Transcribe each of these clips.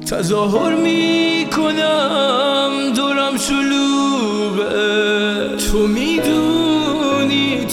تظاهر میکنم دورم شلوغه، تو میدونی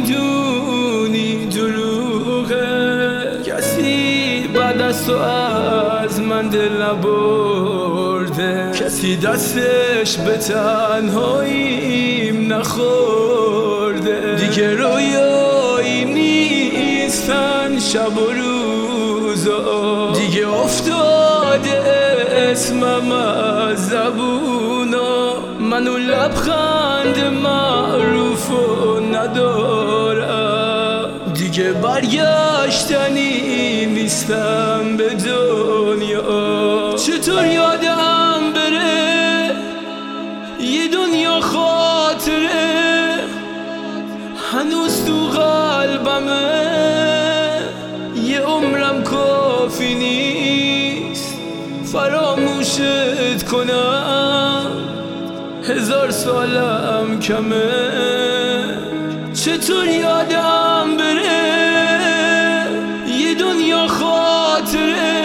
دروغه. کسی بعد از تو از من دل نبرده، کسی دستش به تنهاییم نخورده. دیگه رویایی نیستن شب و روزا، دیگه افتاده اسمم از زبونا. من اون لبخند معروفو ندارم، دیگه برگشتنی نیستم به دنیا. چطور یادم بره یه دنیا خاطره هنوز تو قلبمه، یه عمرم کافی نیست فراموشت کنم، 1000 سالم کمه. چطور یادم بره یه دنیا خاطره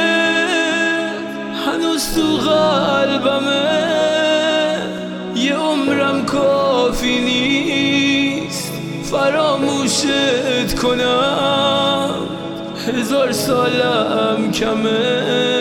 هنوز تو قلبمه، یه عمرم کافی نیست فراموشت کنم، 1000 سالم کمه.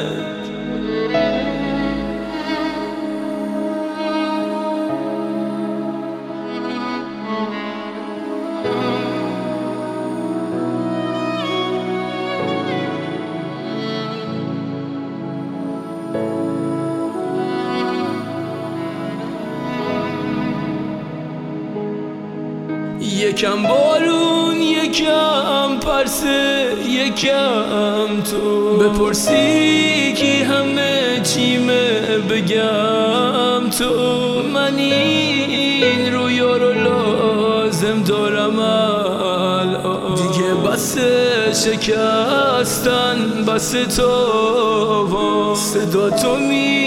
یکم بارون یکم پرسه یکم تو، بپرسی کی همه چیمه بگم تو. من این رویا رو لازم دارم الان، دیگه بس شکستن بس تو، صدا تو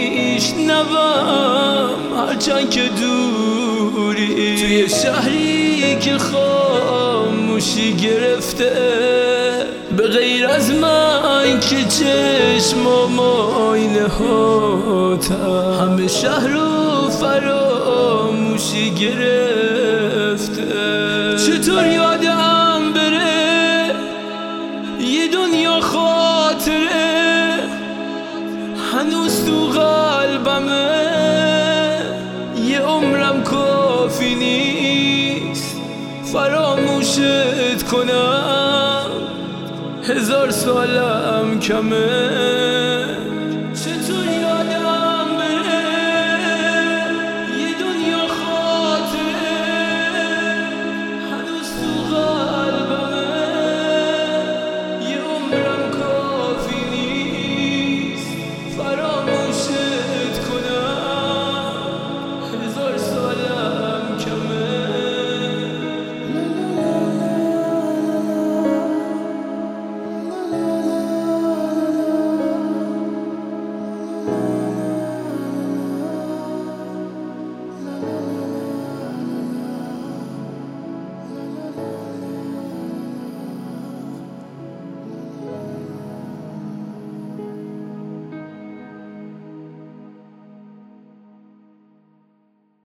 میشنوم هرچند که دوری، توی شهری که خاموشی گرفته به غیر از من که چشمام آینه هاتم، همه شهر رو فراموشی گرفته. چطور یادم بره یه دنیا خاطره هنوز تو قلبمه، یه عمرم کافی نیست فراموشت کنم، 1000 سالم کمه. چطور یادم